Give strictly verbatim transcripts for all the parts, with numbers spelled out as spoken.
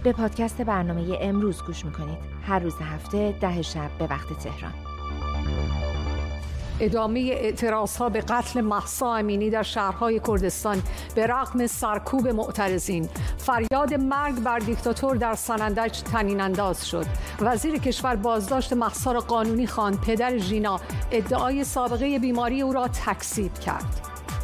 به پادکست برنامه امروز گوش میکنید. هر روز هفته ده شب به وقت تهران. ادامه اعتراضها به قتل مهسا امینی در شهرهای کردستان به رغم سرکوب معترضین. فریاد مرگ بر دیکتاتور در سنندج طنین انداز شد. وزیر کشور بازداشت مهسا را قانونی خواند. پدر ژینا ادعای سابقه بیماری او را تکذیب کرد.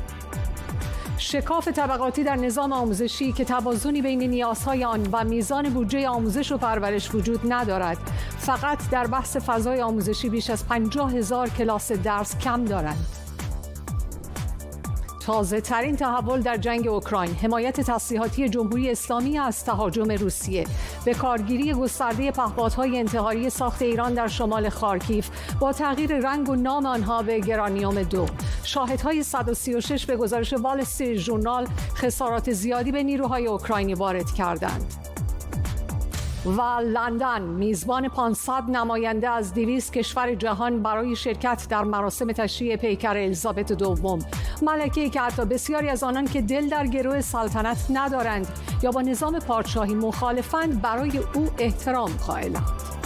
شکاف طبقاتی در نظام آموزشی که توازنی بین نیازهای آن و میزان بودجه آموزش و پرورش وجود ندارد. فقط در بحث فضای آموزشی بیش از پنجاه هزار کلاس درس کم دارند. تازه ترین تحول در جنگ اوکراین، حمایت تسلیحاتی جمهوری اسلامی از تهاجم روسیه، به کارگیری گسترده پهپادهای انتحاری ساخت ایران در شمال خارکیف با تغییر رنگ و نام آنها به گرانیوم دو. شاهدهای صد و سی و شش به گزارش وال استریت ژورنال خسارات زیادی به نیروهای اوکراینی وارد کردند. و لندن میزبان پانصد نماینده از دویست کشور جهان برای شرکت در مراسم تشییع پیکر الیزابت دوم. ملکه‌ای که حتی بسیاری از آنان که دل در گرو سلطنت ندارند یا با نظام پادشاهی مخالفند برای او احترام قائلند.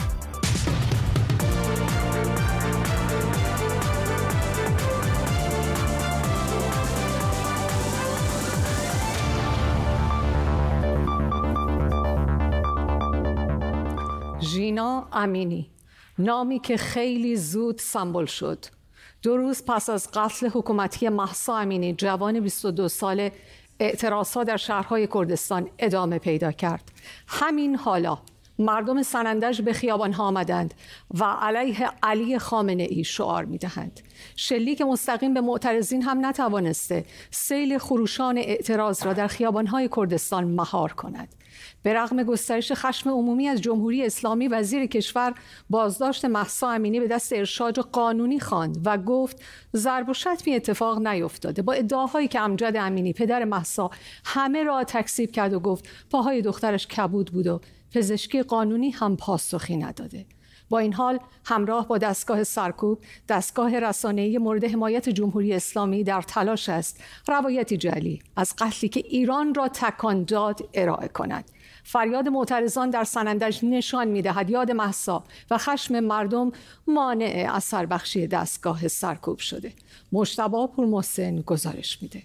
ژینا امینی، نامی که خیلی زود سمبل شد. دو روز پس از قتل حکومتی مهسا امینی، جوان بیست و دو ساله، اعتراضها در شهرهای کردستان ادامه پیدا کرد. همین حالا مردم سنندج به خیابان‌ها آمدند و علیه علی خامنه ای شعار می‌دهند. شلیک مستقیم به معترضین هم نتوانسته سیل خروشان اعتراض را در خیابان‌های کردستان مهار کند. به رغم گسترش خشم عمومی از جمهوری اسلامی، وزیر کشور بازداشت مهسا امینی به دست ارشاد قانونی خواند و گفت ضرب و شتمی اتفاق نیفتاده. با ادعاهایی که امجد امینی پدر مهسا همه را تکذیب کرد و گفت پاهای دخترش کبود بود و پزشکی قانونی هم پاسخی نداده. با این حال همراه با دستگاه سرکوب، دستگاه رسانه‌ای مورد حمایت جمهوری اسلامی در تلاش است روایتی جعلی از قتلی که ایران را تکان داد ارائه کند. فریاد معترضان در سنندج نشان می‌دهد یاد مهسا و خشم مردم مانع اثر بخشی دستگاه سرکوب شده. مجتبی پورمحسن گزارش میده.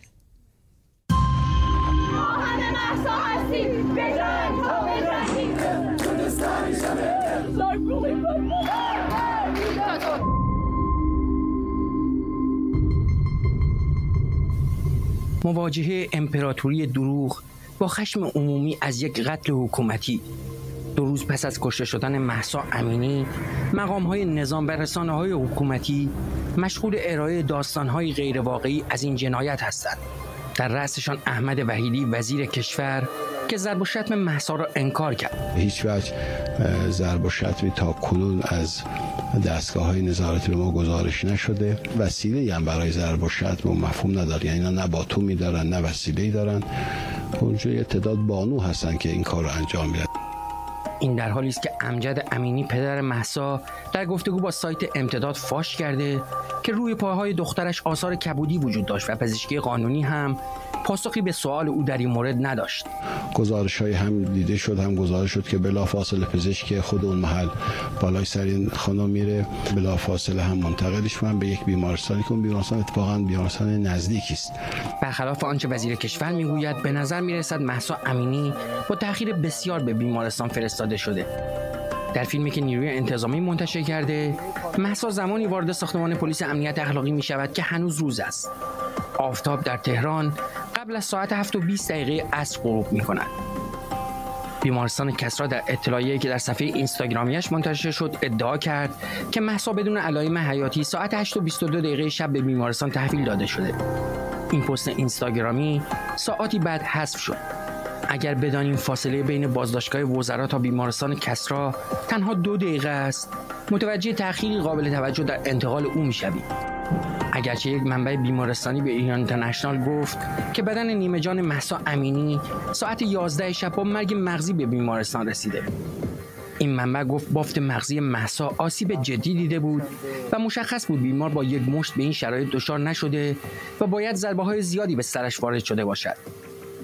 ما همه مهسا هستیم، بجنگ تا بجنگیم. مواجهه امپراتوری دروغ با خشم عمومی از یک قتل حکومتی. دو روز پس از کشته شدن مهسا امینی، مقام‌های نظام و رسانه‌های حکومتی مشغول ارائه داستان‌های غیرواقعی از این جنایت هستند. در رأسشان احمد وحیدی وزیر کشور که ضرب و شتم مهسا را انکار کرد. هیچ وجه ضرب و شتمی تا کنون از دستگاه‌های نظارتی به ما گزارش نشده. وسیله‌ای هم برای ضرب و شتم مفهوم نداره، یعنی اینا نه باتومی دارن نه وسیله‌ای دارن. اونجا تعداد بانو هستن که این کار رو انجام میدن. این در حالی است که امجد امینی پدر مهسا در گفتگو با سایت امتداد فاش کرده که روی پاهای دخترش آثار کبودی وجود داشت و پزشکی قانونی هم پاسخی به سوال او در این مورد نداشت. گزارش‌های هم دیده شد، هم گزارش شد که بلافاصله پزشک خود اون محل بالای سر این خانم میره، بلافاصله هم منتقلش می‌کنن به یک بیمارستانی که اون بیمارستان اتفاقاً بیمارستان نزدیکی است. برخلاف آنچه وزیر کشور میگوید، به نظر میرسد مهسا امینی با تأخیر بسیار به بیمارستان فرستاده شده. در فیلمی که نیروی انتظامی منتشر کرده، مهسا زمانی وارد ساختمان پلیس امنیت اخلاقی می شود که هنوز روز است. آفتاب در تهران قبل از ساعت هفت و بیست دقیقه عصر غروب می کند. بیمارستان کسری در اطلاعیه‌ای که در صفحه اینستاگرامیش منتشر شد ادعا کرد که مهسا بدون علائم حیاتی ساعت هشت و بیست و دو دقیقه شب به بیمارستان تحویل داده شده. این پست اینستاگرامی ساعتی بعد حذف شد. اگر بدانیم فاصله بین بازداشتگاه وزرا تا بیمارستان کسری تنها دو دقیقه است، متوجه تأخیری قابل توجه در انتقال او می‌شویم. اگرچه یک منبع بیمارستانی به ایران اینترنشنال گفت که بدن نیمه جان مهسا امینی ساعت یازده شب با مرگ مغزی به بیمارستان رسیده. این منبع گفت بافت مغزی مهسا آسیب جدی دیده بود و مشخص بود بیمار با یک مشت به این شرایط دچار نشده و باید ضربه‌های زیادی به سرش وارد شده باشد.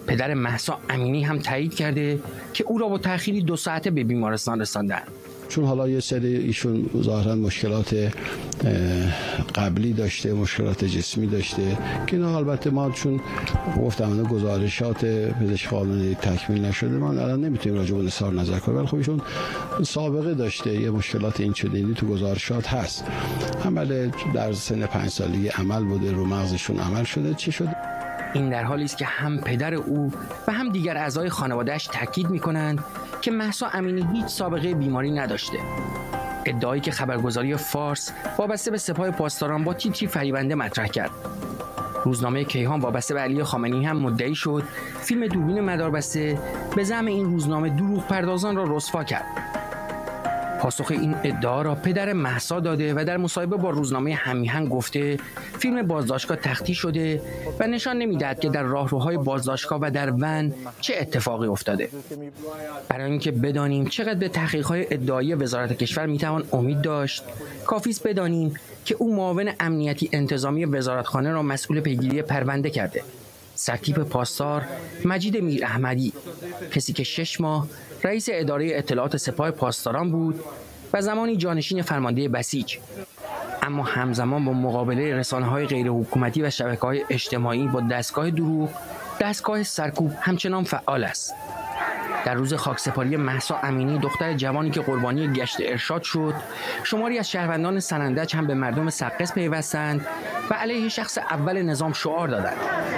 پدر مهسا امینی هم تایید کرده که او را با تأخیری دو ساعته به بیمارستان رساندند. چون حالا یه سری ایشون ظاهرا مشکلات قبلی داشته، مشکلات جسمی داشته که نه البته ما چون گفتم گزارشات پزشک قانونی تکمیل نشده ما الان نمیتونیم راجع به اظهار نظر کنیم، ولی خب ایشون سابقه داشته، یه مشکلات این چنینی تو گزارشات هست. عمل در سن پنج سالگی عمل بوده، رو مغزشون عمل شده. چی شده؟ این در حالی است که هم پدر او و هم دیگر اعضای خانواده‌اش تاکید می‌کنند که مهسا امینی هیچ سابقه بیماری نداشته. ادعایی که خبرگزاری فارس وابسته به سپاه پاسداران با تیتری فریبنده مطرح کرد. روزنامه کیهان وابسته به علی خامنه‌ای هم مدعی شد فیلم دوربین مداربسته به زعم این روزنامه دروغ پردازان را رسوا کرد. پاسخ این ادعا را پدر مهسا داده و در مصاحبه با روزنامه همیهن گفته فیلم بازداشتگاه تخطی شده و نشان نمی‌دهد که در راهروهای بازداشتگاه و در ون چه اتفاقی افتاده. برای اینکه بدانیم چقدر به تحقیق‌های ادعایی وزارت کشور میتوان امید داشت، کافی است بدانیم که او معاون امنیتی انتظامی وزارتخانه را مسئول پیگیری پرونده کرده. سرتیپ پاسدار مجید میر احمدی، کسی که شش ماه رئیس اداره اطلاعات سپاه پاسداران بود و زمانی جانشین فرمانده بسیج، اما همزمان با مقابله رسانه‌های غیر حکومتی و شبکه‌های اجتماعی با دستگاه دروغ، دستگاه سرکوب همچنان فعال است. در روز خاکسپاری مهسا امینی، دختر جوانی که قربانی گشت ارشاد شد، شماری از شهروندان سنندج هم به مردم سقز پیوستند و علیه شخص اول نظام شعار دادند.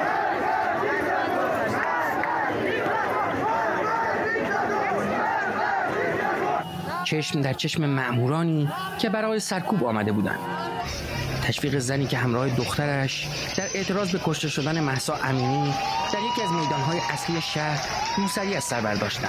چشم در چشم مأمورانی که برای سرکوب آمده بودند. تشویق زنی که همراه دخترش در اعتراض به کشته شدن مهسا امینی در یکی از میدانهای اصلی شهر روسری از سر برداشتند.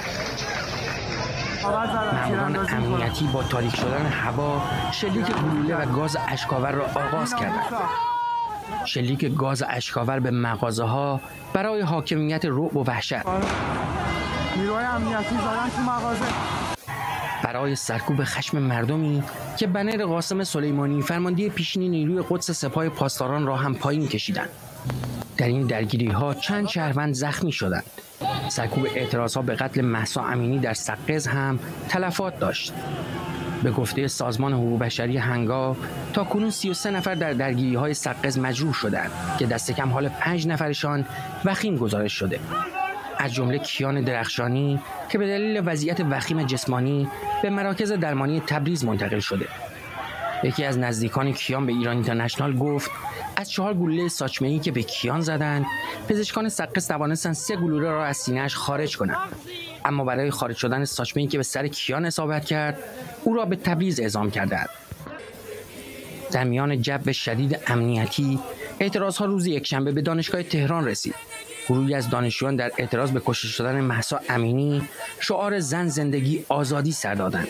مأموران امنیتی با تاریک شدن هوا شلیک گلوله و گاز اشک‌آور را آغاز کردند. شلیک گاز اشک‌آور به مغازه‌ها برای حاکمیت رعب و وحشت. نیروهای امنیتی زدن تو مغازه برای سرکوب خشم مردمی که بنر قاسم سلیمانی فرمانده پیشین نیروی قدس سپاه پاسداران را هم پایین کشیدند. در این درگیری‌ها چند شهروند زخمی شدند. سرکوب اعتراض‌ها به قتل مهسا امینی در سقز هم تلفات داشت. به گفته سازمان حقوق بشری هنگا تاکنون سی و سه نفر در درگیری‌های سقز مجروح شدند که دست کم حال پنج نفرشان وخیم گزارش شده. از جمله کیان درخشانی که به دلیل وضعیت وخیم جسمانی به مراکز درمانی تبریز منتقل شده. یکی از نزدیکان کیان به ایران اینترنشنال گفت از چهار گلوله ساچمه‌ای که به کیان زدند، پزشکان سقز توانستند سه گلوله را از سینه‌اش خارج کنند. اما برای خارج شدن ساچمه‌ای که به سر کیان اصابت کرد، او را به تبریز اعزام کردند. در میان جو شدید امنیتی، اعتراضها روز یکشنبه به دانشگاه تهران رسید. گروهی از دانشجویان در اعتراض به کشته شدن مهسا امینی شعار زن زندگی آزادی سر دادند.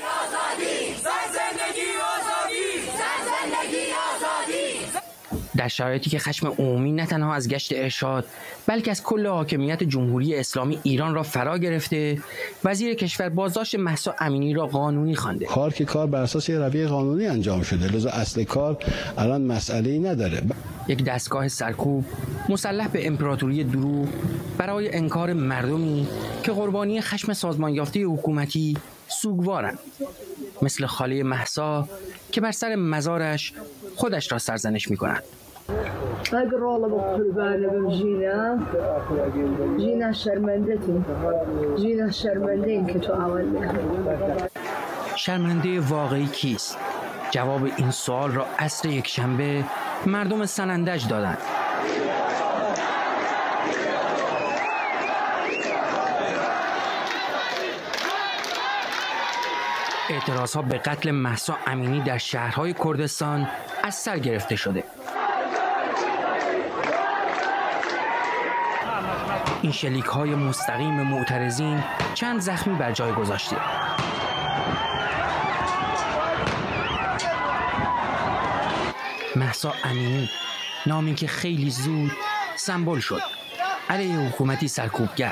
در شرایطی که خشم عمومی نه تنها از گشت ارشاد بلکه از کل حاکمیت جمهوری اسلامی ایران را فرا گرفته، وزیر کشور بازداشت مهسا امینی را قانونی خوانده. کار که کار بر اساس رویه قانونی انجام شده، لذا اصل کار الان مسئله‌ای نداره. یک دستگاه سرکوب مسلح به امپراتوری دروغ برای انکار مردمی که قربانی خشم سازمان یافته حکومتی سوگوارند، مثل خاله مهسا که بر سر مزارش خودش را سرزنش می‌کند. اگر الله قربان جینا جینا شرمنده تو جینا شرمنده این که تو عمل می‌کنی. شرمنده واقعی کیست؟ جواب این سوال را عصر یک شنبه مردم سنندج دادند. اعتراضها به قتل مهسا امینی در شهرهای کردستان از سر گرفته شده. این شلیک‌های مستقیم معترضین چند زخمی بر جای گذاشته. مهسا امینی، نامی که خیلی زود سمبل شد علیه حکومتی سرکوبگر.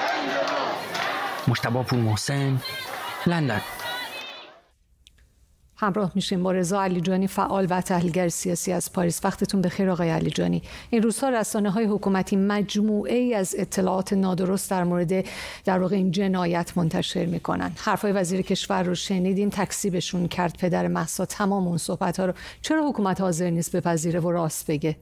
مجتبی پور محسن، لندن. همراه میشیم با رضا علیجانی، فعال و تحلیلگر سیاسی از پاریس. وقتتون بخیر آقای علیجانی. این روزها رسانه‌های حکومتی مجموعه ای از اطلاعات نادرست در مورد در واقع این جنایت منتشر میکنن. حرفای وزیر کشور رو شنیدیم، تکذیبشون کرد پدر مهسا. تمام اون صحبت‌ها رو چرا حکومت حاضر نیست بپذیره و راست بگه؟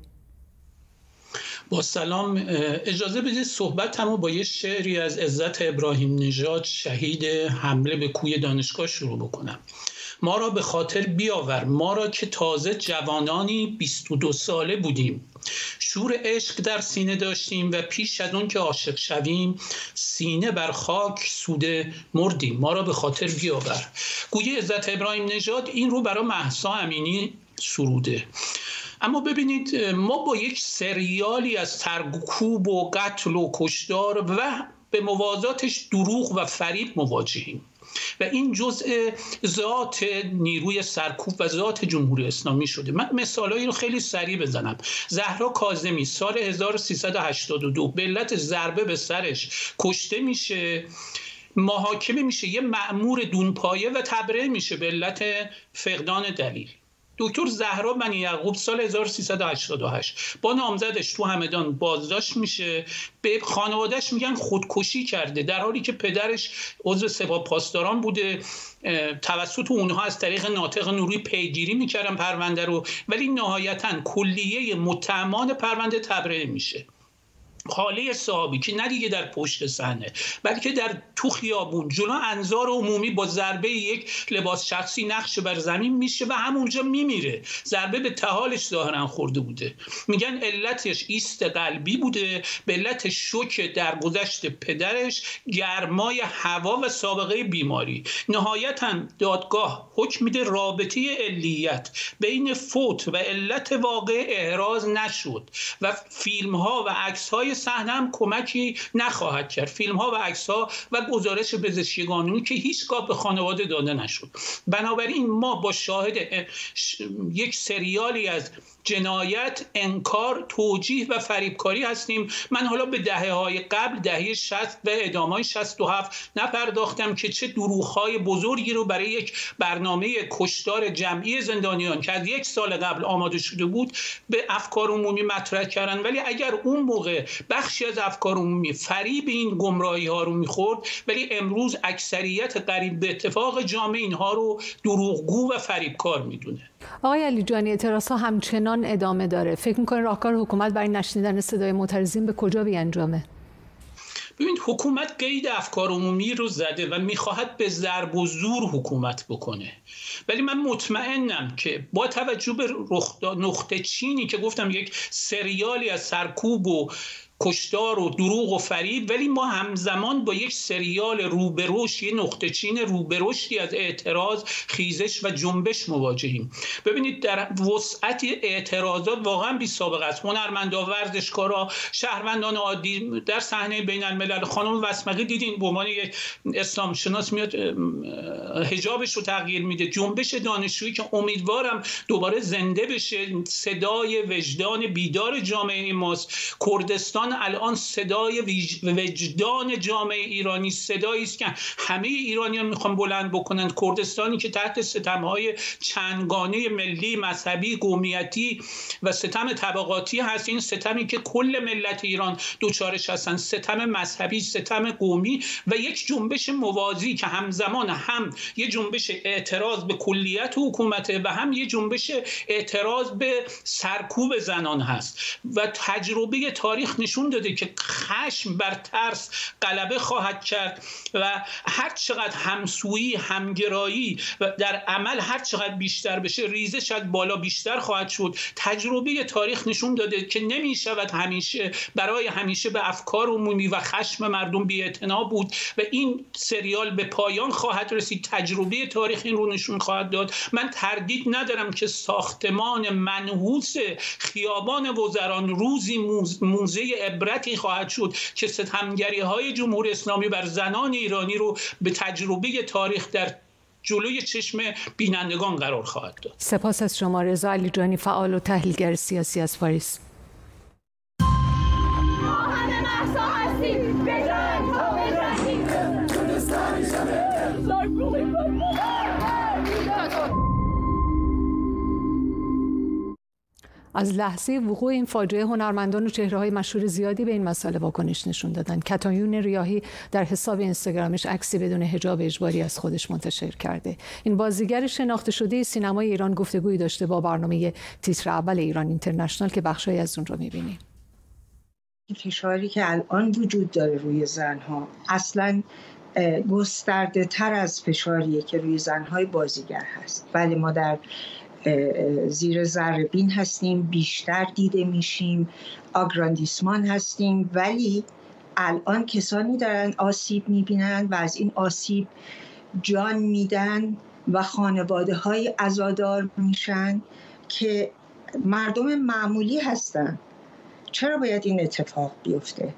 با سلام، اجازه بدید صحبتمو با یه شعری از عزت ابراهیم نژاد، شهید حمله به کوی دانشگاه شروع بکنم. ما را به خاطر بیاور، ما را که تازه جوانانی بیست و دو ساله بودیم، شور عشق در سینه داشتیم و پیش از اون که عاشق شویم سینه بر خاک سوده مردیم. ما را به خاطر بیاور. گویی عزت ابراهیم نژاد این رو برای مهسا امینی سروده. اما ببینید، ما با یک سریالی از سرکوب و قتل و کشتار و به موازاتش دروغ و فریب مواجهیم و این جزء ذات نیروی سرکوب و ذات جمهوری اسلامی شده. من مثالایی رو خیلی سریع بزنم. زهرا کاظمی سال هزار و سیصد و هشتاد و دو به علت ضربه به سرش کشته میشه، محاکمه میشه، یه مأمور دونپایه و تبرئه میشه به علت فقدان دلیل. دکتر زهرا بنی یعقوب سال هزار و سیصد و هشتاد و هشت با نامزدش تو همدان بازداشت میشه، به خانوادهش میگن خودکشی کرده، در حالی که پدرش عضو سپاه پاسداران بوده. توسط اونها از طریق ناطق نوری پیگیری میکردن پرونده رو، ولی نهایتاً کلیه متهمان پرونده تبرئه میشه. خاله صاحبی که نه دیگه در پشت صحنه بلکه در تو خیابون جلو انظار عمومی با ضربه یک لباس شخصی نقش بر زمین میشه و همونجا میمیره. ضربه به تهالش ظاهرا خورده بوده. میگن علتش ایست قلبی بوده، به علت شوک درگذشت پدرش، گرمای هوا و سابقه بیماری. نهایتاً دادگاه حکم میده رابطه علیت بین فوت و علت واقع احراز نشد و فیلم ها و عکس های صحنه هم کمکی نخواهد کرد. فیلم ها و عکس ها و گزارش پزشکی قانونی که هیچگاه به خانواده داده نشد. بنابراین ما با شاهد یک سریالی از جنایت، انکار، توجیه و فریبکاری هستیم. من حالا به دهه های قبل، دهه شصت و ادامه شصت و هفت نپرداختم که چه دروغ‌های بزرگی رو برای یک برنامه کشتار جمعی زندانیان که از یک سال قبل آماده شده بود به افکار عمومی مطرح کردن. ولی اگر اون موقع بخشی از افکار عمومی فریب این گمراهی ها رو میخورد، ولی امروز اکثریت قریب به اتفاق جامعه اینها رو دروغگو و فریبکار میدونه. آقای علیجانی، اعتراض ها همچنان ادامه داره. فکر میکنید راهکار حکومت برای نشنیدن صدای معترضین به کجا بیانجامه؟ ببینید، حکومت قید افکار عمومی رو زده و میخواهد به ضرب و زور حکومت بکنه، ولی من مطمئنم که با توجه به نقطه چینی که گفتم یک سریالی از سرکوب و کشتار و دروغ و فریب، ولی ما همزمان با یک سریال روبروش، یه نقطه چین روبروشی از اعتراض، خیزش و جنبش مواجهیم. ببینید در وسعت اعتراضات واقعا بی سابقه است. هنرمندا، ورزشکارا، شهروندان عادی در صحنه بین الملل. خانم وسمقی دیدین به عنوان یک اسلام شناس میاد حجابش رو تغییر میده. جنبش دانشجویی که امیدوارم دوباره زنده بشه، صدای وجدان بیدار جامعه ماست. کردستان الان صدای وجدان جامعه ایرانی، صدایی است که همه ایرانیان میخوان بلند بکنند. کردستانی که تحت ستم‌های چندگانه ملی، مذهبی، قومیتی و ستم طبقاتی هست. این ستمی که کل ملت ایران دوچارش هستن، ستم مذهبی، ستم قومی و یک جنبش موازی که همزمان هم یه جنبش اعتراض به کلیت حکومته و هم یه جنبش اعتراض به سرکوب زنان هست. و تجربه تاریخ نشون داده که خشم بر ترس غلبه خواهد کرد و هر چقدر همسویی، همگرایی و در عمل هر چقدر بیشتر بشه، ریزش از بالا بیشتر خواهد شد. تجربه تاریخ نشون داده که نمی شود همیشه برای همیشه به افکار عمومی و خشم مردم بی‌اعتنا بود و این سریال به پایان خواهد رسید. تجربه تاریخ این رو نشون خواهد داد. من تردید ندارم که ساختمان منحوس خیابان وزران روزی موزه عبرتی خواهد شد که ستمگری های جمهوری اسلامی بر زنان ایرانی رو به تجربه تاریخ در جلوی چشم بینندگان قرار خواهد داد. سپاس از شما رضا علیجانی، فعال و تحلیلگر سیاسی از پاریس. ما همه مهسا هستیم، به جنگ تا بجنگیم. از لحظه وقوع این فاجعه هنرمندان و چهره‌های مشهور زیادی به این مسئله واکنش نشون دادن. کتایون ریاحی در حساب اینستاگرامش عکسی بدون حجاب اجباری از خودش منتشر کرده. این بازیگر شناخته شده سینمای ایران گفتگویی داشته با برنامه تیتر اول ایران اینترنشنال که بخشی از اون رو می‌بینیم. فشاری که الان وجود داره روی زنها اصلاً گسترده تر از فشاریه که روی زنهای بازیگر هست. بله ما در زیر ذره‌بین هستیم، بیشتر دیده میشیم، آگراندیسمان هستیم، ولی الان کسانی دارن آسیب میبینن و از این آسیب جان میدن و خانواده های عزادار میشن که مردم معمولی هستن. چرا باید این اتفاق بیفته؟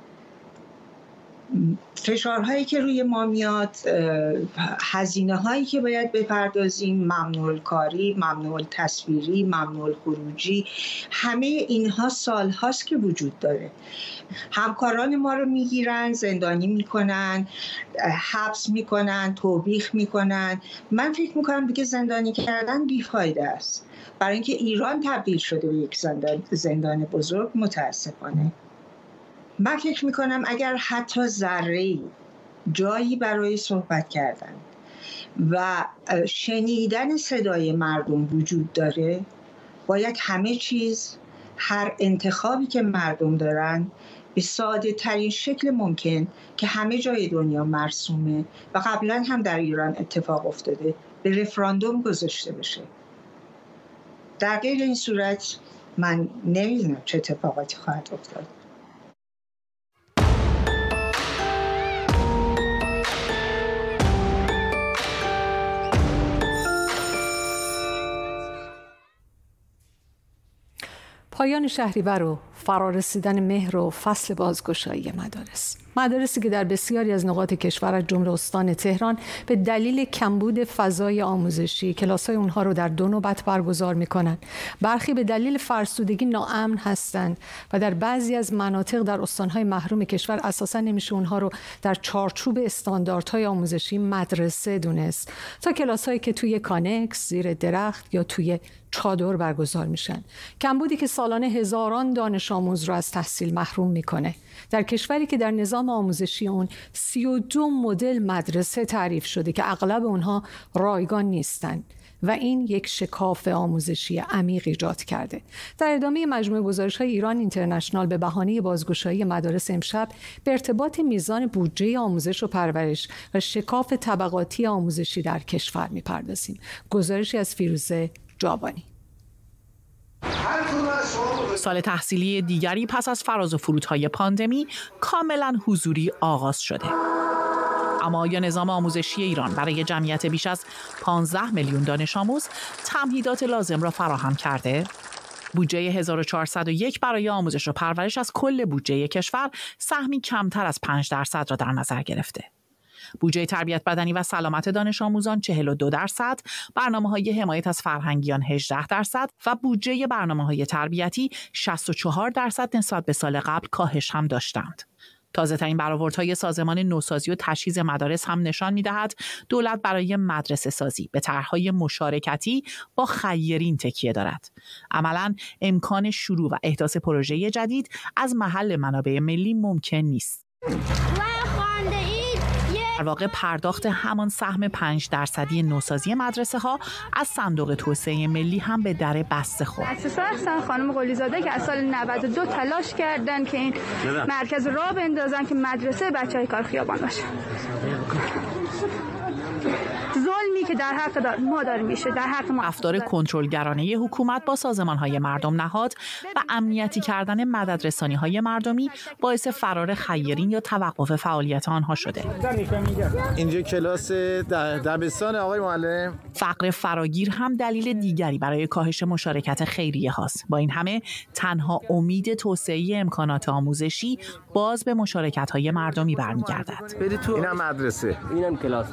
فشارهایی که روی ما میاد، هزینه هایی که باید بپردازیم، ممنوع کاری، ممنوع تصویری، ممنوع خروجی، همه اینها سال هاست که وجود داره. همکاران ما رو میگیرن، زندانی میکنن، حبس میکنن، توبیخ میکنن. من فکر میکنم دیگه زندانی کردن بیفایده است، برای اینکه ایران تبدیل شده به یک زندان, زندان بزرگ. متاسفانه من فکر میکنم اگر حتی ذره‌ای جایی برای صحبت کردن و شنیدن صدای مردم وجود داره، باید همه چیز، هر انتخابی که مردم دارن به ساده ترین شکل ممکن که همه جای دنیا مرسومه و قبلا هم در ایران اتفاق افتاده، به رفراندوم گذاشته بشه. در غیر این صورت من نمیدونم چه اتفاقاتی خواهد افتاد. پایان شهریور و فرارسیدن مهر و فصل بازگشایی مدارس. مدارسی که در بسیاری از نقاط کشور از جمله استان تهران به دلیل کمبود فضای آموزشی کلاس‌های اونها رو در دو نوبت برگزار می‌کنند. برخی به دلیل فرسودگی ناامن هستند و در بعضی از مناطق در استان‌های محروم کشور اساساً نمیشه اونها رو در چارچوب استانداردهای آموزشی مدرسه دونست تا کلاس‌هایی که توی کانکس، زیر درخت یا توی چادر برگزار میشن. کمبودی که سالانه هزاران دانش آموز رو از تحصیل محروم میکنه. در کشوری که در نظام آموزشی اون سی و دو مدل مدرسه تعریف شده که اغلب اونها رایگان نیستن و این یک شکاف آموزشی عمیق ایجاد کرده. در ادامه مجموعه گزارش‌های ایران اینترنشنال به بهانه بازگشایی مدارس امشب به ارتباط میزان بودجه آموزش و پرورش و شکاف طبقاتی آموزشی در کشور میپردازیم. گزارشی از فیروزه جابانی. سال تحصیلی دیگری پس از فراز و فرودهای پاندمی کاملا حضوری آغاز شده. اما آیا نظام آموزشی ایران برای جمعیت بیش از پانزده میلیون دانش آموز تمهیدات لازم را فراهم کرده؟ بودجه هزار و چهارصد و یک برای آموزش و پرورش از کل بودجه کشور سهمی کمتر از پنج درصد را در نظر گرفته. بودجه تربیت بدنی و سلامت دانش آموزان چهل و دو درصد، برنامه‌های حمایت از فرهنگیان هجده درصد و بودجه برنامه‌های تربیتی شصت و چهار درصد نسبت به سال قبل کاهش هم داشتند. تازه‌ترین برآوردهای سازمان نوسازی و تجهیز مدارس هم نشان می‌دهد دولت برای مدرسه سازی به طرح‌های مشارکتی با خیرین تکیه دارد. عملاً امکان شروع و احداث پروژه جدید از محل منابع ملی ممکن نیست. در واقع پرداخت همان سهم پنج درصدی نوسازی مدرسه ها از صندوق توسعه ملی هم به در بسته خورد. مؤسسه احسان خانم قلی‌زاده که از سال نود و دو تلاش کردن که این مرکز راه بندازن که مدرسه بچهای کار خیابان باشه. ظلمی که در حق ما داره میشه، در حق ما. رفتار کنترلگرانه حکومت با سازمان‌های مردم نهاد و امنیتی کردن مددرسانی‌های مردمی باعث فرار خیرین یا توقف فعالیت آنها شده. اینجا کلاس دبستان آقای معلم. فقر فراگیر هم دلیل دیگری برای کاهش مشارکت خیریه هاست. با این همه تنها امید توسعه امکانات آموزشی باز به مشارکت‌های مردمی برمیگردد. برید تو. اینم مدرسه. اینم کلاس.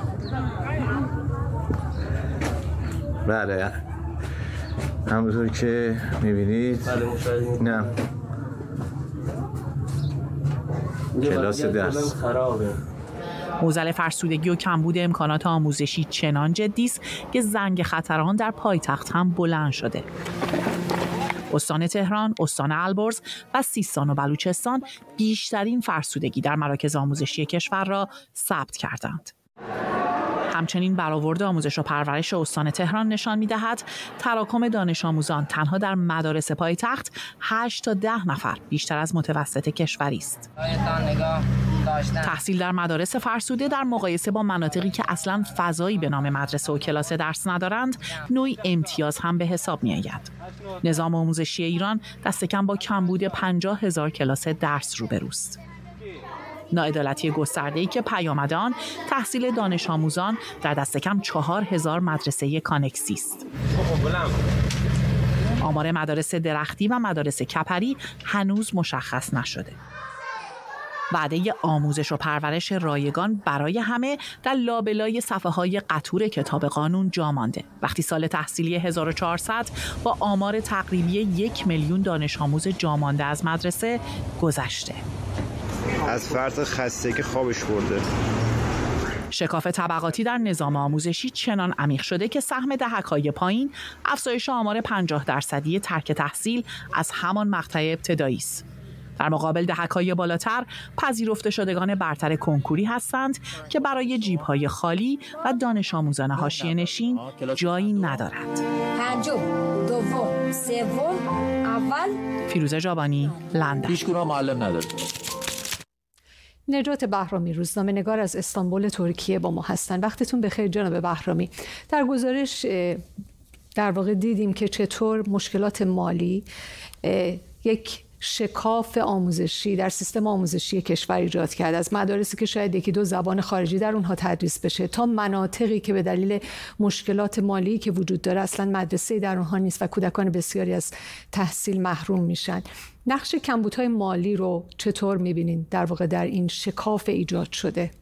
بله همونطور که میبینید نه کلاس درس خرابه. معضل فرسودگی و کمبود امکانات آموزشی چنان جدی است که زنگ خطر آن در پایتخت هم بلند شده. استان تهران، استان البرز و سیستان و بلوچستان بیشترین فرسودگی در مراکز آموزشی کشور را ثبت کردند. همچنین برآورد آموزش و پرورش استان تهران نشان می‌دهد تراکم دانش آموزان تنها در مدارس پایتخت هشت تا ده نفر بیشتر از متوسط کشوری است. تحصیل در مدارس فرسوده در مقایسه با مناطقی که اصلاً فضایی به نام مدرسه و کلاس درس ندارند، نوعی امتیاز هم به حساب می‌آید. نظام آموزشی ایران دست کم با کمبود پنجاه هزار کلاس درس روبروست. ناعدالتی گسترده‌ای که پیامد آن تحصیل دانش آموزان در دست کم چهار هزار مدرسه کانکسی است. آمار مدارس درختی و مدارس کپری هنوز مشخص نشده. وعده آموزش و پرورش رایگان برای همه در لابلای صفحه‌های قطور کتاب قانون جا مانده. وقتی سال تحصیلی هزار و چهارصد با آمار تقریبی یک میلیون دانش آموز جا مانده از مدرسه گذشته. از فرط خسته که خوابش برده. شکاف طبقاتی در نظام آموزشی چنان عمیق شده که سهم دهک‌های پایین افزایش آمار پنجاه درصدی ترک تحصیل از همان مقطع ابتدایی است. در مقابل دهک‌های بالاتر پذیرفته شدگان برتر کنکوری هستند که برای جیب‌های خالی و دانش آموزان حاشیه نشین جایی ندارند. پنجم، دوم، سوم، اول. فیروزه جابانی، لندن. هیچ گونه معلم نداره. نجات بهرامی، روزنامه‌نگار از استانبول ترکیه با ما هستند. وقتتون بخیر جناب بهرامی. در گزارش در واقع دیدیم که چطور مشکلات مالی یک شکاف آموزشی در سیستم آموزشی کشور ایجاد کرد، از مدارسی که شاید یکی دو زبان خارجی در اونها تدریس بشه تا مناطقی که به دلیل مشکلات مالی که وجود داره اصلا مدرسه در اونها نیست و کودکان بسیاری از تحصیل محروم میشن. نقش کمبودهای مالی رو چطور میبینین در واقع در این شکاف ایجاد شده؟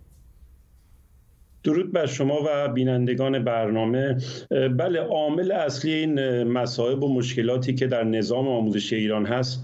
درود بر شما و بینندگان برنامه. بله، عامل اصلی این مصائب و مشکلاتی که در نظام آموزشی ایران هست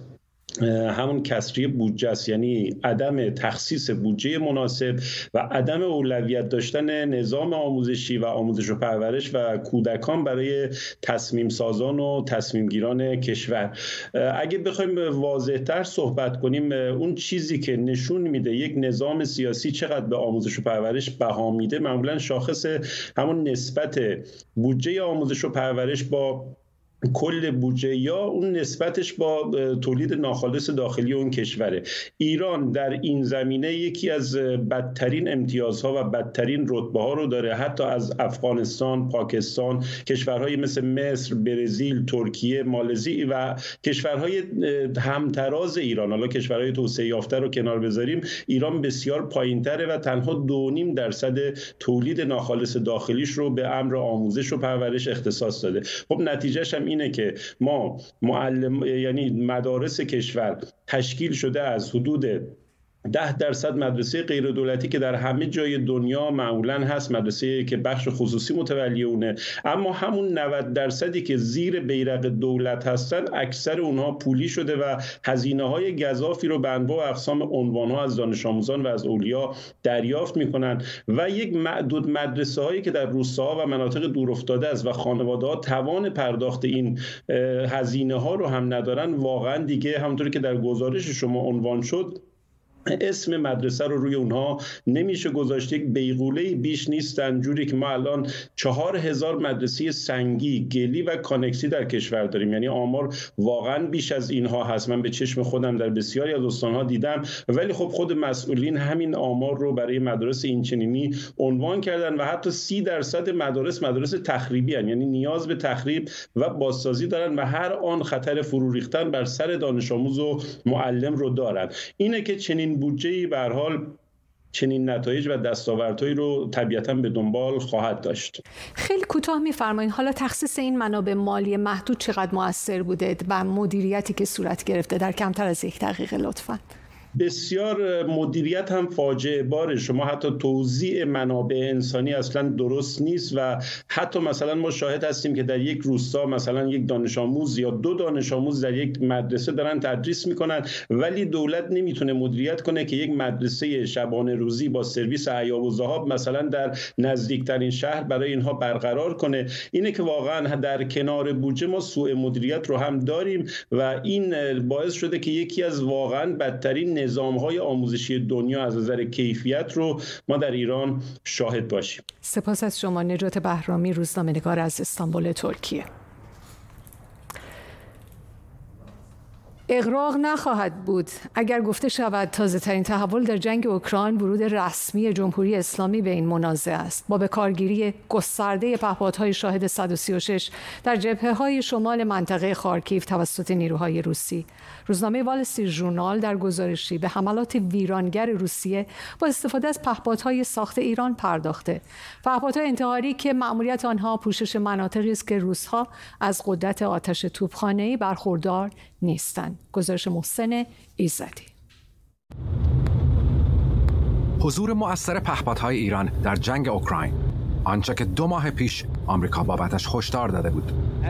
همون کسری بودجه است، یعنی عدم تخصیص بودجه مناسب و عدم اولویت داشتن نظام آموزشی و آموزش و پرورش و کودکان برای تصمیم سازان و تصمیم گیران کشور. اگه بخوایم واضح‌تر صحبت کنیم، اون چیزی که نشون میده یک نظام سیاسی چقدر به آموزش و پرورش بها میده معمولا شاخص همون نسبت بودجه آموزش و پرورش با کل بودجه یا اون نسبتش با تولید ناخالص داخلی اون کشوره. ایران در این زمینه یکی از بدترین امتیازها و بدترین رتبه ها رو داره، حتی از افغانستان، پاکستان، کشورهای مثل مصر، برزیل، ترکیه، مالزی و کشورهای همتراز ایران. حالا کشورهای توسعه یافته رو کنار بذاریم، ایران بسیار پایین‌تره و تنها دو و نیم درصد تولید ناخالص داخلیش رو به امر آموزش و پرورش اختصاص داده. خب نتیجهش هم اینه که ما معلم یعنی مدارس کشور تشکیل شده از حدود ده درصد مدرسه غیر دولتی که در همه جای دنیا معمولا هست، مدرسه که بخش خصوصی متولی اونه، اما همون نود درصدی که زیر بیرق دولت هستن اکثر اونها پولی شده و هزینه های گزافی رو به انواع و اقسام عنوان ها از دانش آموزان و از اولیا دریافت میکنن و یک معدود مدرسه هایی که در روستاها و مناطق دورافتاده است و خانواده ها توان پرداخت این هزینه ها رو هم ندارن، واقعا دیگه همونطوری که در گزارش شما عنوان شد اسم مدرسه رو روی اونها نمیشه گذاشت. یک بیغوله بیش نیستن، جوری که ما الان چهار هزار مدرسه سنگی، گلی و کانکسی در کشور داریم. یعنی آمار واقعا بیش از اینها هست. من به چشم خودم در بسیاری از استانها دیدم، ولی خب خود مسئولین همین آمار رو برای مدارس اینچنینی عنوان کردن و حتی سی درصد مدارس مدارس تخریبی هستند، یعنی نیاز به تخریب و بازسازی دارن و هر آن خطر فرو ریختن بر سر دانش آموز و معلم رو دارن. اینه که چنین بودجه‌ای به هر حال چنین نتایج و دستاوردهایی رو طبیعتاً به دنبال خواهد داشت. خیلی کوتاه می‌فرمایید حالا تخصیص این منابع مالی محدود چقدر مؤثر بوده و مدیریتی که صورت گرفته در کمتر از یک دقیقه لطفاً. بسیار مدیریت هم فاجعه باره. شما حتی توزیع منابع انسانی اصلا درست نیست و حتی مثلا ما شاهد هستیم که در یک روستا مثلا یک دانش آموز یا دو دانش آموز در یک مدرسه دارن تدریس میکنن، ولی دولت نمیتونه مدیریت کنه که یک مدرسه شبانه روزی با سرویس عیاب و ذهاب مثلا در نزدیکترین شهر برای اینها برقرار کنه. اینه که واقعا در کنار بودجه ما سوء مدیریت رو هم داریم و این باعث شده که یکی از واقعا بدترین نظام‌های آموزشی دنیا از نظر کیفیت رو ما در ایران شاهد باشیم. سپاس از شما نجات بهرامی، روزنامه‌نگار از استانبول ترکیه. اغراق نخواهد بود اگر گفته شود تازه‌ترین تحول در جنگ اوکراین ورود رسمی جمهوری اسلامی به این منازعه است با به کارگیری گسترده پهپادهای شاهد صد و سی و شش در جبهه‌های شمال منطقه خارکیف توسط نیروهای روسی. روزنامه وال استریت ژورنال در گزارشی به حملات ویرانگر روسیه با استفاده از پهپادهای ساخت ایران پرداخته. پهپادهای انتحاری که مأموریت آنها پوشش مناطقی است که روس‌ها از قدرت آتش توپخانه‌ای برخوردار نیستند. گزارش محسن ایزدی. حضور مؤثر پهپادهای ایران در جنگ اوکراین، آنچه که دو ماه پیش آمریکا بابتش هشدار داده بود.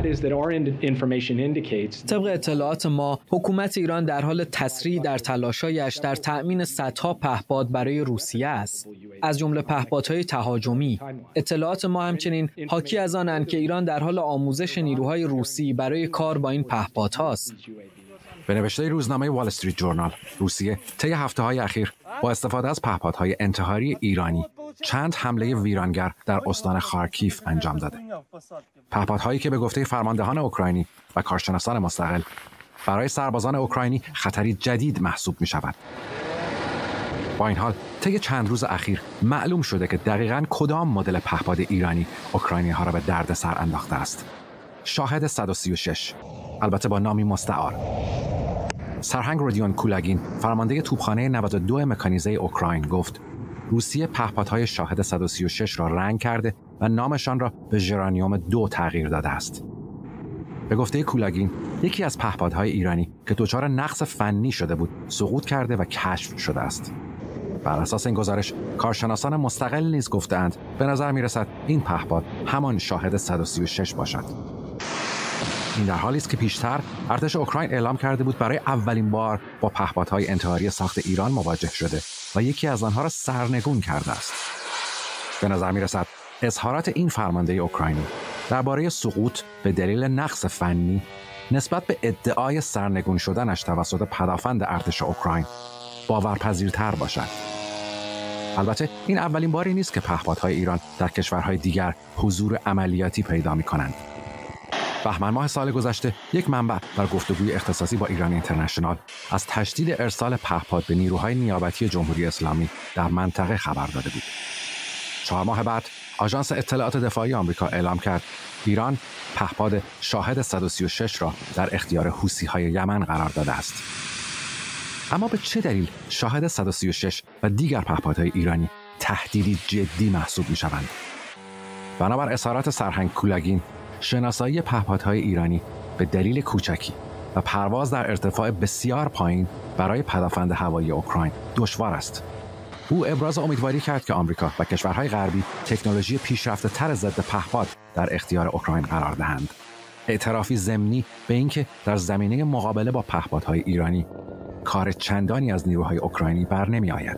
طبق اطلاعات ما، حکومت ایران در حال تسریع در تلاش‌هایش در تأمین صدها پهپاد برای روسیه است، از جمله پهپادهای تهاجمی. اطلاعات ما همچنین حاکی از آنند که ایران در حال آموزش نیروهای روسی برای کار با این پهپادهاست. به نوشته روزنامه وال استریت ژورنال، روسیه طی هفته‌های اخیر با استفاده از پهپادهای انتحاری ایرانی چند حمله ویرانگر در استان خارکیف انجام داده. پهپادهایی که به گفته فرماندهان اوکراینی و کارشناسان مستقل برای سربازان اوکراینی خطری جدید محسوب می شود. با این حال طی چند روز اخیر معلوم شده که دقیقاً کدام مدل پهپاد ایرانی اوکراینی ها را به دردسر انداخته است. شاهد صد و سی و شش، البته با نامی مستعار. سرهنگ رودیون کولاگین، فرمانده توپخانه نود و دو مکانیزه اوکراین، گفت روسیه پهپادهای شاهد صد و سی و شش را رنگ کرده و نامشان را به ژرانیوم دو تغییر داده است. به گفته کولاگین، یکی از پهپادهای ایرانی که دچار نقص فنی شده بود، سقوط کرده و کشف شده است. بر اساس این گزارش، کارشناسان مستقل نیز گفتند به نظر می‌رسد این پهپاد همان شاهد صد و سی و شش باشد. این در حالی است که پیشتر ارتش اوکراین اعلام کرده بود برای اولین بار با پهپادهای انتحاری ساخت ایران مواجه شده و یکی از آنها را سرنگون کرده است. به نظر می‌رسد اظهارات این فرمانده اوکراینی درباره سقوط به دلیل نقص فنی نسبت به ادعای سرنگون شدنش توسط پدافند ارتش اوکراین باورپذیرتر باشد. البته این اولین باری نیست که پهپادهای ایران در کشورهای دیگر حضور عملیاتی پیدا می‌کنند. بهمن ماه سال گذشته یک منبع در گفتگوی اختصاصی با ایران اینترنشنال از تشدید ارسال پهپاد به نیروهای نیابتی جمهوری اسلامی در منطقه خبر داده بود. چهار ماه بعد آژانس اطلاعات دفاعی آمریکا اعلام کرد ایران پهپاد شاهد صد و سی و شش را در اختیار حوثی‌های یمن قرار داده است. اما به چه دلیل شاهد صد و سی و شش و دیگر پهپادهای ایرانی تهدیدی جدی محسوب می‌شوند؟ بنابر اظهارات سرهنگ کولاگین، شناسایی پهپادهای ایرانی به دلیل کوچکی و پرواز در ارتفاع بسیار پایین برای پدافند هوایی اوکراین دشوار است. او ابراز امیدواری کرد که آمریکا و کشورهای غربی تکنولوژی پیشرفته تر ضد پهپاد در اختیار اوکراین قرار دهند. اعترافی ضمنی به اینکه در زمینه مقابله با پهپادهای ایرانی کار چندانی از نیروهای اوکراینی بر نمی آید.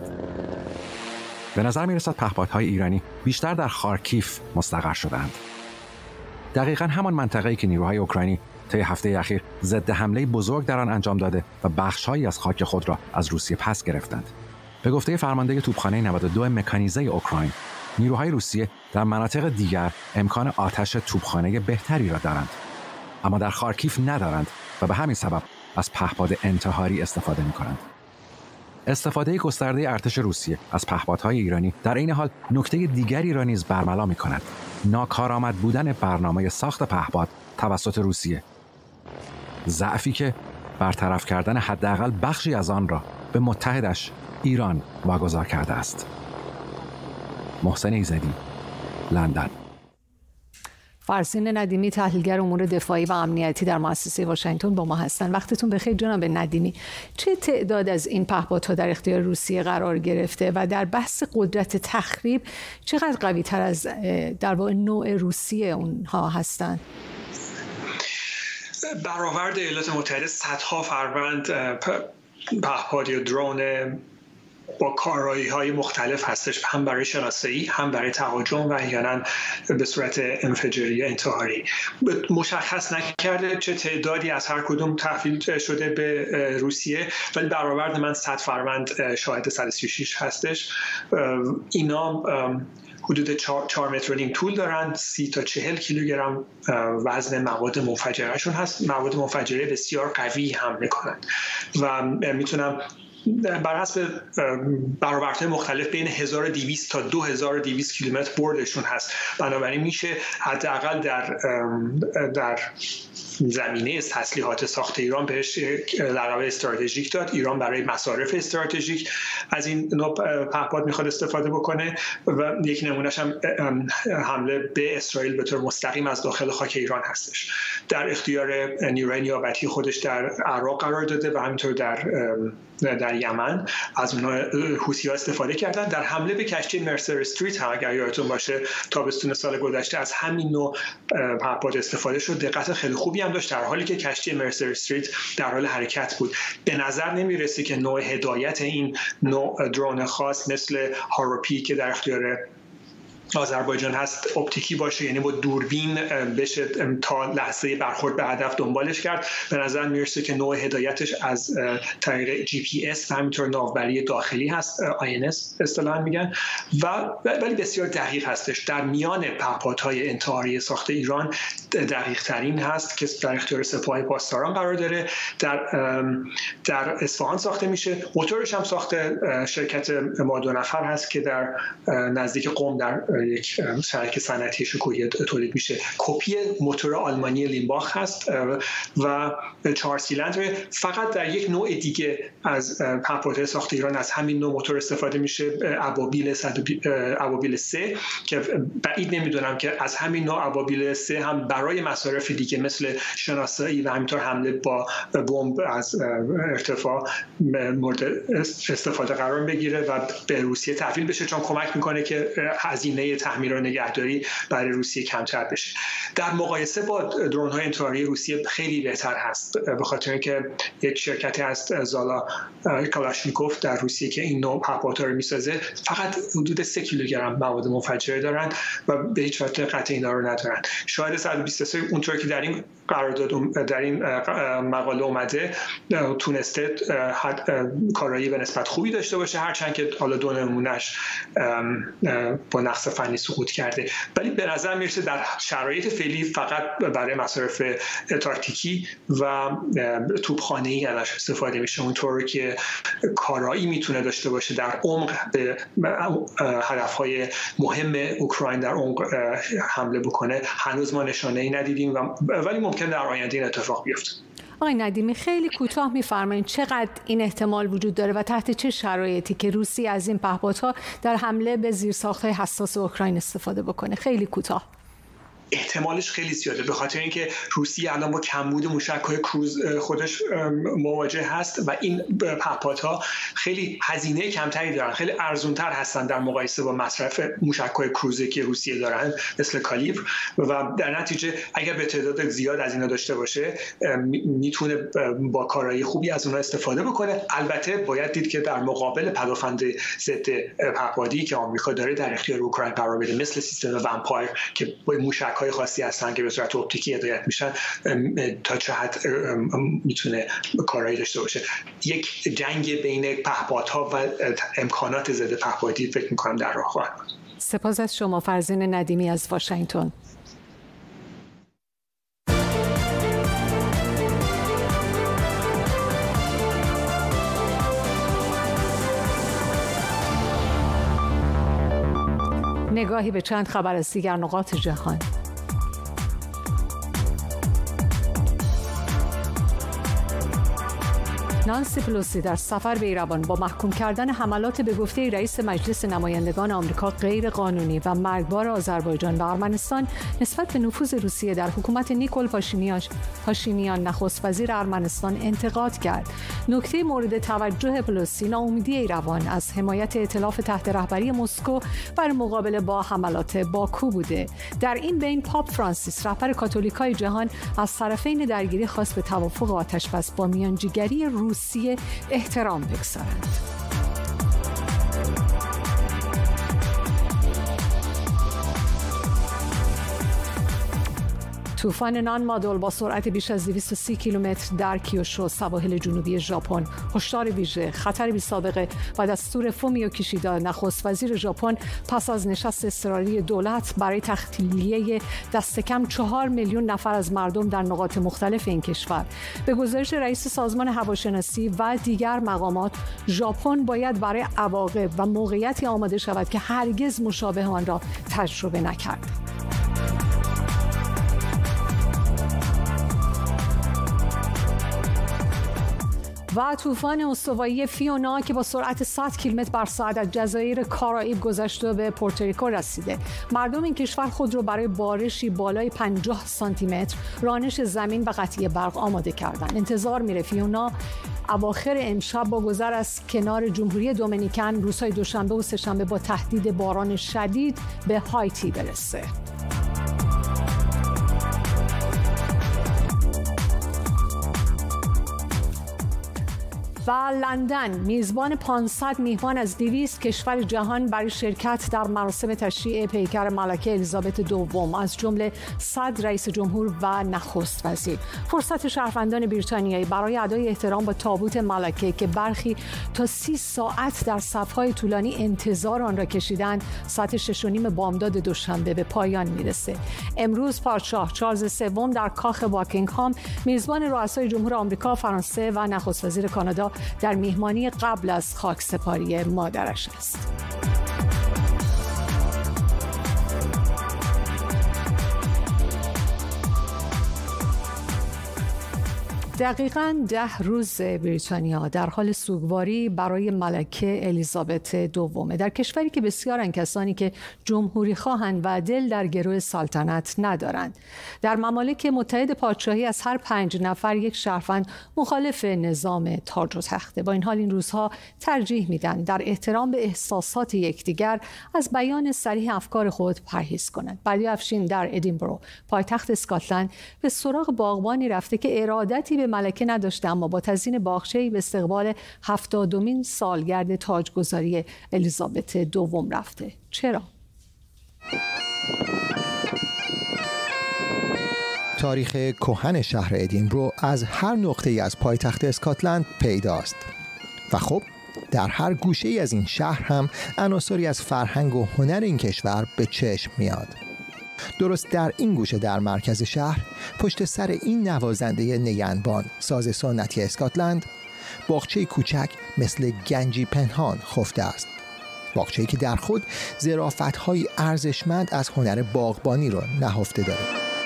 به نظر می رسد پهپادهای ایرانی بیشتر در خارکیف مستقر شدند. دقیقاً همان منطقه‌ای که نیروهای اوکراینی طی هفته اخیر ضد حمله بزرگ در آن انجام داده و بخش‌هایی از خاک خود را از روسیه پس گرفتند. به گفته فرمانده توپخانه نود و دو مکانیزه اوکراین، نیروهای روسیه در مناطق دیگر امکان آتش توپخانه بهتری را دارند، اما در خارکیف ندارند و به همین سبب از پهپاد انتحاری استفاده می‌کنند. استفاده گسترده ارتش روسیه از پهپادهای ایرانی در این حال نکته دیگری را نیز برملا می‌کند: ناکارآمد بودن برنامه ساخت پهپاد توسط روسیه، ضعفی که برطرف کردن حداقل بخشی از آن را به متحدش ایران واگذار کرده است. محسن ایزدی، لندن. فرزین ندیمی تحلیلگر امور دفاعی و امنیتی در مؤسسه واشنگتن با ما هستند. وقتتون بخیر جناب ندیمی. چه تعداد از این پهپادها در اختیار روسیه قرار گرفته و در بحث قدرت تخریب چقدر قوی تر از در واقع نوع روسیه اونها هستند؟ برآورد ایالات متحده صدها فروند پهپاد یا درون با کارایی‌های مختلف هستش، هم برای شناسایی هم برای تهاجم و احیانا به صورت انفجاری یا انتحاری. مشخص نکرده چه تعدادی از هر کدوم تحویل شده به روسیه، ولی برآورد من صد فروند شاهد صد و سی و شش هستش. اینا حدود چهار متر و نیم طول دارن، سی تا چهل کیلوگرم وزن مواد منفجرهشون هست. مواد منفجره بسیار قوی حمله کنند و میتونم بر حسب برآوردهای مختلف بین هزار و دویست تا دو هزار و دویست کیلومتر بردشون هست. بنابراین میشه حداقل در در زمینه تسلیحات ساخت ایران بهش لقب استراتژیک داد. ایران برای مصارف استراتژیک از این نوع پهپاد میخواد استفاده بکنه و یک نمونهش هم حمله به اسرائیل به طور مستقیم از داخل خاک ایران هستش. در اختیار نیروهای نیابتی خودش در عراق قرار داده و همینطور در در یمن از اونها حوثی‌ها استفاده کردن. در حمله به کشتی مرسر استریت هم اگر یادتون باشه تابستون سال گذشته از همین نوع پهپاد استفاده شد. دقت خیلی خوبی هم داشت در حالی که کشتی مرسر استریت در حال حرکت بود. به نظر نمیرسه که نوع هدایت این نوع درون خاص مثل هاروپی که در اختیار آذربایجان هست اپتیکی باشه، یعنی با دوربین بشه تا لحظه برخورد به هدف دنبالش کرد. به نظر میرسه که نوع هدایتش از طریق جی پی اس و همینطور ناوبری داخلی هست، آی ان اس اصطلاحاً میگن، و ولی بسیار دقیق هستش. در میان پهپادهای انتحاری ساخت ایران دقیق ترین هست که در اختیار سپاه پاسداران قرار داره. در در اصفهان ساخته میشه. موتورش هم ساخت شرکت ما دو نفر هست که در نزدیک قم در یک شرکت صنعتی شکوهی تولید میشه. کپی موتور آلمانی لیمباخ هست و چهار سیلندر. فقط در یک نوع دیگه از پهپادهای ساخت ایران از همین نوع موتور استفاده میشه، ابابیل ابابیل سه، که بعید نمیدونم که از همین نوع ابابیل سه هم برای مصارف دیگه مثل شناسایی و همینطور حمله با بمب از ارتفاع مورد استفاده قرار بگیره و به روسیه تحویل بشه، چون کمک میکنه که هزینه تحمیر و نگهداری برای روسیه کمتر بشه. در مقایسه با درون‌های انتحاری روسیه خیلی بهتر هست، به خاطر اینکه یک شرکتی هست زالا کلاشنیکوف در روسیه که این نوع پهپادها رو میسازه، فقط حدود سه کیلوگرم مواد منفجره دارن و به هیچ وجه قطع اینا رو ندارن. شاید صد و بیست و سه اونطور که در این قرارداد در این مقاله اومده تونسته کارایی به نسبت خوبی داشته باشه، هرچند که حالا دو نمونهش با نقص فنی سقوط کرده، ولی به نظر میرسه در شرایط فعلی فقط برای مصارف تاکتیکی و توپخانه‌ای ازش استفاده میشه. اونطور که کارایی میتونه داشته باشه در عمق به هدفهای مهم اوکراین در عمق حمله بکنه هنوز ما نشانه‌ای ندیدیم و ولی ممکن در آینده این اتفاق بیفته. آقای ندیمی خیلی کوتاه می‌فرمایید چقدر این احتمال وجود داره و تحت چه شرایطی که روسیه از این پهپادها در حمله به زیرساخت‌های حساس اوکراین استفاده بکنه؟ خیلی کوتاه. احتمالش خیلی زیاده به خاطر اینکه روسیه الان با کمبود موشک‌های کروز خودش مواجه هست و این پهپادها خیلی هزینه کمتری دارن، خیلی ارزان‌تر هستن در مقایسه با مصرف موشک‌های کروزی که روسیه دارن مثل کالیبر، و در نتیجه اگر به تعداد زیاد از اینا داشته باشه میتونه با کارایی خوبی از اونها استفاده بکنه. البته باید دید که در مقابل پدافند ضد پهپادی که آمریکا داره در اختیار اوکراین قرار بده، مثل سیستم ومپایر که با موشک های خاصی هستن که به صورت اپتیکی هدایت میشن، تا چه حد میتونه کارایی داشته باشه. یک جنگ بین پهپادها و امکانات ضد پهپادی فکر میکنم در راه خواهد بود. سپاس از شما فرزین ندیمی از واشنگتن. نگاهی به چند خبر از دیگر نقاط جهان. نانسی پلوسی در سفر به ایروان با محکوم کردن حملات به گفته رئیس مجلس نمایندگان آمریکا غیر قانونی و مرگبار آذربایجان و ارمنستان نسبت به نفوذ روسیه در حکومت نیکول پاشینیان نخست وزیر ارمنستان انتقاد کرد. نکته مورد توجه پلوسی ناامیدی ایروان از حمایت ائتلاف تحت رهبری مسکو بر مقابله با حملات باکو بوده. در این بین پاپ فرانسیس رهبر کاتولیکای جهان از طرفین درگیری خواست به توافق آتشبس با میانجیگری روسیه احترام بگذارند. طوفان نان مادول با سرعت بیش از دویست و سی کیلومتر در کیوشو سواحل جنوبی ژاپن هشدار ویژه خطر بی‌سابقه و دستور فومیو کیشیدا نخست وزیر ژاپن پس از نشست اضطراری دولت برای تخلیه دست کم چهار میلیون نفر از مردم در نقاط مختلف این کشور. به گزارش رئیس سازمان هواشناسی و دیگر مقامات، ژاپن باید برای عواقب و موقعیتی آماده شود که هرگز مشابه آن را تجربه نکرد. و طوفان استوایی فیونا که با سرعت صد کیلومتر بر ساعت از جزایر کارائیب گذشت و به پورتوریکو رسیده. مردم این کشور خود را برای بارشی بالای پنجاه سانتی متر، رانش زمین و قطعی برق آماده کردند. انتظار میره فیونا اواخر امشب با گذر از کنار جمهوری دومینیکن روزهای دوشنبه و سه‌شنبه با تهدید باران شدید به هایتی برسه. و لندن میزبان پانصد میهمان از دویست کشور جهان برای شرکت در مراسم تشییع پیکر ملکه الیزابت دوم از جمله صد رئیس جمهور و نخست وزیر. فرصت شهروندان بریتانیایی برای ادای احترام به تابوت ملکه که برخی تا سی ساعت در صف‌های طولانی انتظار آن را کشیدند، ساعت شش و نیم بامداد دوشنبه به پایان میرسه. امروز پادشاه چارلز سوم در کاخ باکینگهام میزبان رؤسای جمهور آمریکا، فرانسه و نخست وزیر کانادا در میهمانی قبل از خاکسپاری مادرش است. دقیقاً ده روز بریتانیا در حال سوگواری برای ملکه الیزابت دوم در کشوری که بسیارن کسانی که جمهوری خواهند و دل در گروه سلطنت ندارند. در ممالک متحد پادشاهی از هر پنج نفر یک شهروند مخالف نظام تاج و تخته. با این حال این روزها ترجیح میدن در احترام به احساسات یکدیگر از بیان صریح افکار خود پرهیز کنند. بادی افشین در ادینبرو پایتخت اسکاتلند به سراغ باغبانی رفته که ارادتی به ملکه نداشته، اما با تزیین باغچه‌ای به استقبال هفتادمین سالگرد تاجگذاری الیزابت دوم رفته. چرا؟ تاریخ کهن شهر ادینبرو از هر نقطه‌ای از پایتخت اسکاتلند پیداست و خب در هر گوشه‌ای از این شهر هم عناصری از فرهنگ و هنر این کشور به چشم میاد. درست در این گوشه در مرکز شهر، پشت سر این نوازنده نیندبان ساز سنتی اسکاتلند، باغچه کوچک مثل گنجی پنهان خفته است. باغچه‌ای که در خود ظرافت‌های ارزشمند از هنر باغبانی را نهفته داره.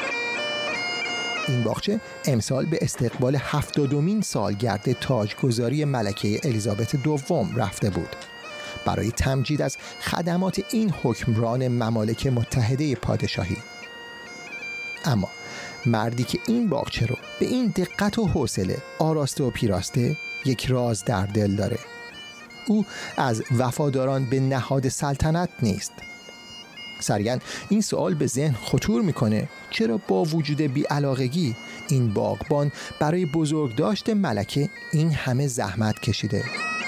این باغچه امسال به استقبال هفتادمین سالگرد تاجگذاری ملکه الیزابت دوم رفته بود، برای تمجید از خدمات این حکمران ممالک متحده پادشاهی. اما مردی که این باغچه رو به این دقت و حوصله آراسته و پیراسته، یک راز در دل داره. او از وفاداران به نهاد سلطنت نیست. سریعا این سوال به ذهن خطور میکنه: چرا با وجود بی‌علاقگی این باغبان برای بزرگداشت ملکه این همه زحمت کشیده؟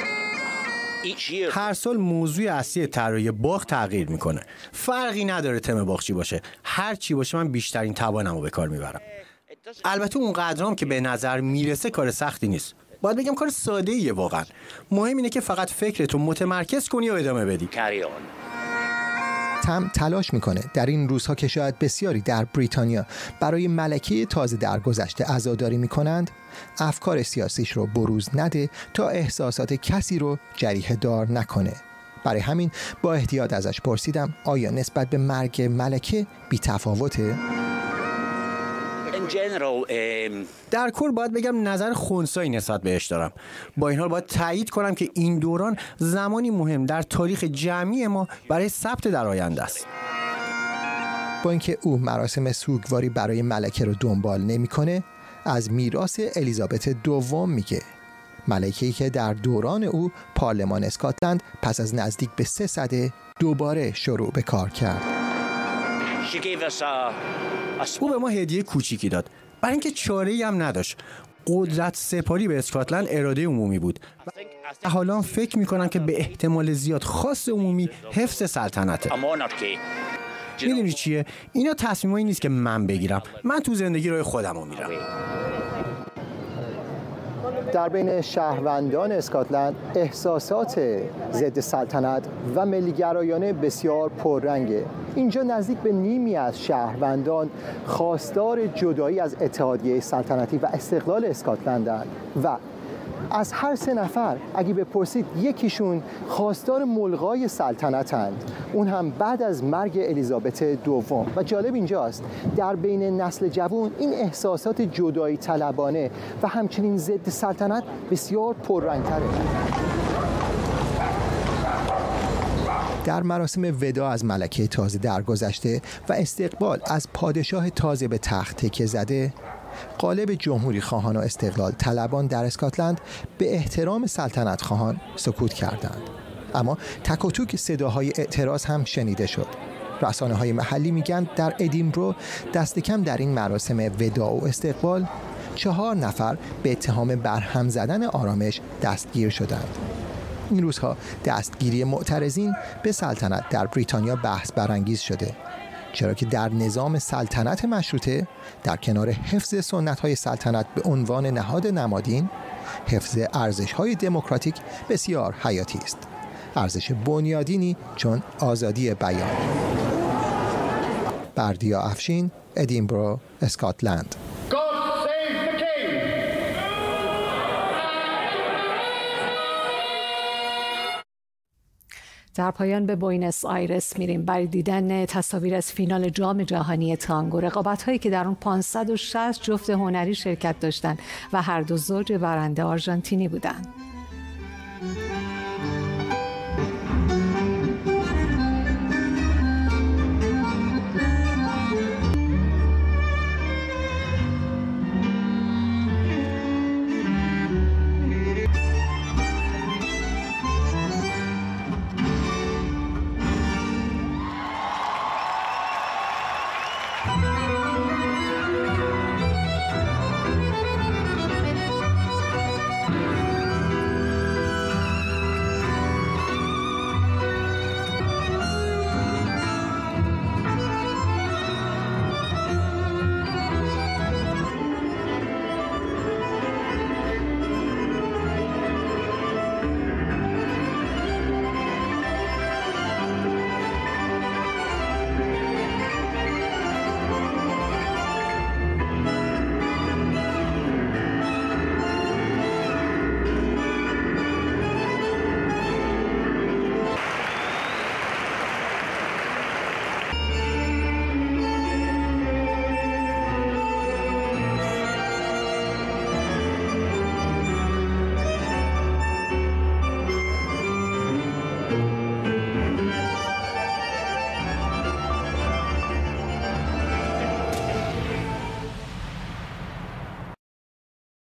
هر سال موضوع اصلی طراحی باغ تغییر میکنه. فرقی نداره تم باغ چی باشه، هر چی باشه من بیشترین توانمو به کار میبرم. البته اون قدرام که به نظر میرسه کار سختی نیست. باید بگم کار ساده ایه واقعا. مهم اینه که فقط فکرتو متمرکز کنی و ادامه بدی. تم تلاش میکنه در این روزها که شاید بسیاری در بریتانیا برای ملکه تازه درگذشته عزاداری میکنند، افکار سیاسیش رو بروز نده تا احساسات کسی رو جریحه دار نکنه. برای همین با احتیاط ازش پرسیدم آیا نسبت به مرگ ملکه بی تفاوته؟ در کل باید بگم نظر خنثایی نسبت بهش دارم. با این حال باید تایید کنم که این دوران زمانی مهم در تاریخ جمعی ما برای ثبت در آینده است. با اینکه او مراسم سوگواری برای ملکه رو دنبال نمی‌کنه، از میراث الیزابت دوم میگه. ملکه‌ای که در دوران او پارلمان اسکاتلند پس از نزدیک به سه سده دوباره شروع به کار کرد. او به ما هدیه کوچیکی داد، برای اینکه چاره‌ای هم نداشت. قدرت سپاری به اسکاتلند اراده عمومی بود. و حالا فکر می‌کنم که به احتمال زیاد خواست عمومی حفظ سلطنته. میدونی چیه؟ اینا تصمیمایی نیست که من بگیرم. من تو زندگی راه خودم رو میرم. در بین شهروندان اسکاتلند احساسات ضد سلطنت و ملیگرایانه بسیار پررنگه. اینجا نزدیک به نیمی از شهروندان خواستار جدایی از اتحادیه سلطنتی و استقلال اسکاتلندند و از هر سه نفر اگه بپرسید یکیشون خواستار ملغای سلطنتند، اون هم بعد از مرگ الیزابت دوم. و جالب اینجاست در بین نسل جوان این احساسات جدایی طلبانه و همچنین ضد سلطنت بسیار پررنگ‌تره. در مراسم وداع از ملکه تازه درگذشته و استقبال از پادشاه تازه به تخت تکیه زده، غالب جمهوری خواهان و استقلال طلبان در اسکاتلند به احترام سلطنت خواهان سکوت کردند. اما تک و توک صداهای اعتراض هم شنیده شد. رسانه های محلی میگن در ادینبرو دست کم در این مراسم وداع و استقبال چهار نفر به اتهام برهم زدن آرامش دستگیر شدند. این روزها دستگیری معترضین به سلطنت در بریتانیا بحث برانگیز شده، چرا که در نظام سلطنت مشروطه در کنار حفظ سنت‌های سلطنت به عنوان نهاد نمادین، حفظ ارزش‌های دموکراتیک بسیار حیاتی است. ارزش بنیادینی چون آزادی بیان. بردیا افشین، ادینبرو، اسکاتلند. در پایان به بوینس آیرس میریم برای دیدن تصاویر از فینال جام جهانی تانگو، رقابت‌هایی که در اون پانصد و شصت جفت هنری شرکت داشتند و هر دو زوج برنده آرژانتینی بودند.